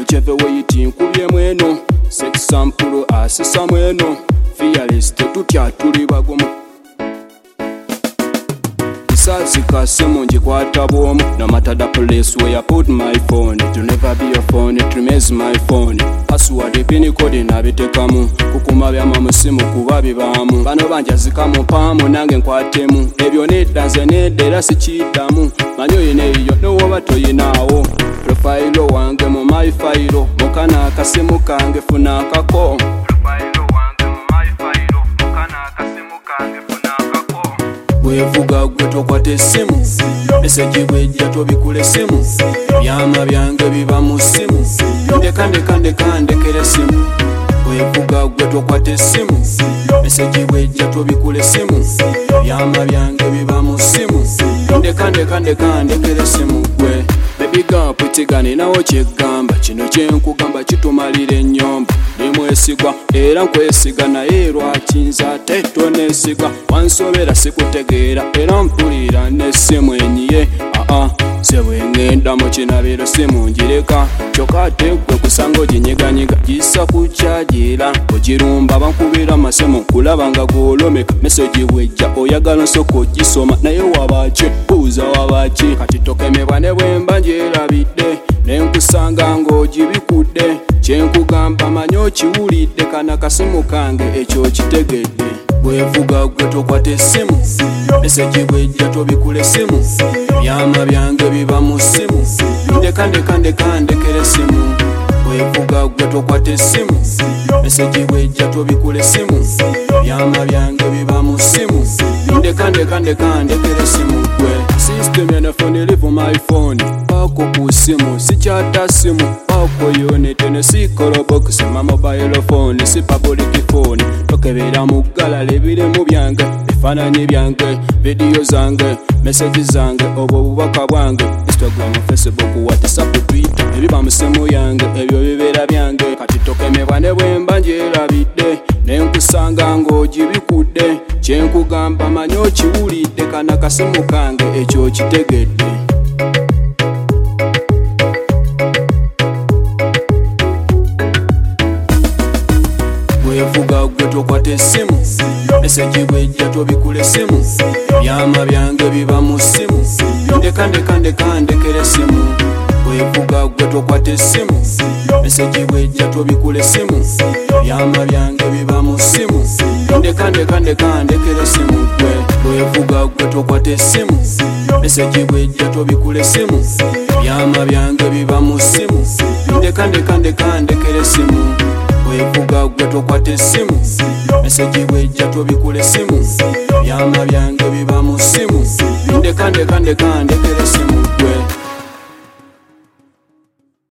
whichever way you think kubye mweno sex sample asesa mweno fearless tetutya tuli bagumu Sazika simu njikwata bwomu no matter the place where I put my phone it will never be your phone it remains my phone password pin code nabitekamu kukuma byama musimu kuba bibamu bano banjazikamu pamu nange nkwatemu ebyo nedanze nedera sikidamu manyo yeneyo no bato yinawo profile wange mu my file mukana akasimu kange funa kako Wevuga gwe tokwata essimu message bwejja tobikula essimu byama byange biba mu ssimu ndekandekera essimu wevuga gwe tokwata essimu message bwejja tobikula essimu byama byange biba mu ssimu ndekandekera essimu gwe baby girl putigane nawo kyegamba kino kyenkugamba kitumalira ennyomba nimwesigwa era nkwesiga naye lwakinza ate toneesiga wansobera sikutegeera era mpulira n'essimu enyiye sebwe ngenda mu kinabiro simu njireka kyokka ate gwe kusanga oginyiganyiga gisa kukyajira ogirumba bankubira amasimu kulaba nga gwolomeka meseji bwejja oyagala nsoko ogisoma naye wabaki buuza wabaki kati tokemebwa ne bwemba njerabidde nenkusanga ng'ogibikudde kyenkugamba manyi okiwulidde kana kasimu kange ekyo kitegedde bwevuga gwe tokwata essimu meseji bwejja tobikula essimu byama byange biba mu ssimu ndekandekera essimu bwevuga gwe tokwata essimu meseji bwejja tobikula essimu byama byange biba mu ssimu ndekandekera essimu gwe system ya phone live my phone pako ku simu sikyata simu pako yonete ne sikolo box ma mobile phone si public phone tokebera mu gala lebire mu byange bifananye byange video zange message zange obo bubaka bwange Instagram Facebook WhatsApp Twitter ebiba mu simu yange ebyo bibera byange kati tokemebwa ne bwemba njerabidde nenkusanga ng'ogibikudde kyenkugamba manyi okiwulidde kana kasimu kange ekyo kitegedde bwevuga gwe tokwata essimu meseji bwejja tobikula essimu byama byange biba mu ssimu ndekandekera essimu bwevuga gwe tokwata essimu meseji bwejja tobikula essimu byama byange biba mu ssimu ndekandekera essimu gwe bwevuga gwe tokwata essimu meseji bwejja tobikula essimu byama byange biba mu ssimu ndekandekera essimu bwevuga gwe tokwata essimu meseji bwejja tobikula essimu byama byange biba mu ssimu ndekandekera essimu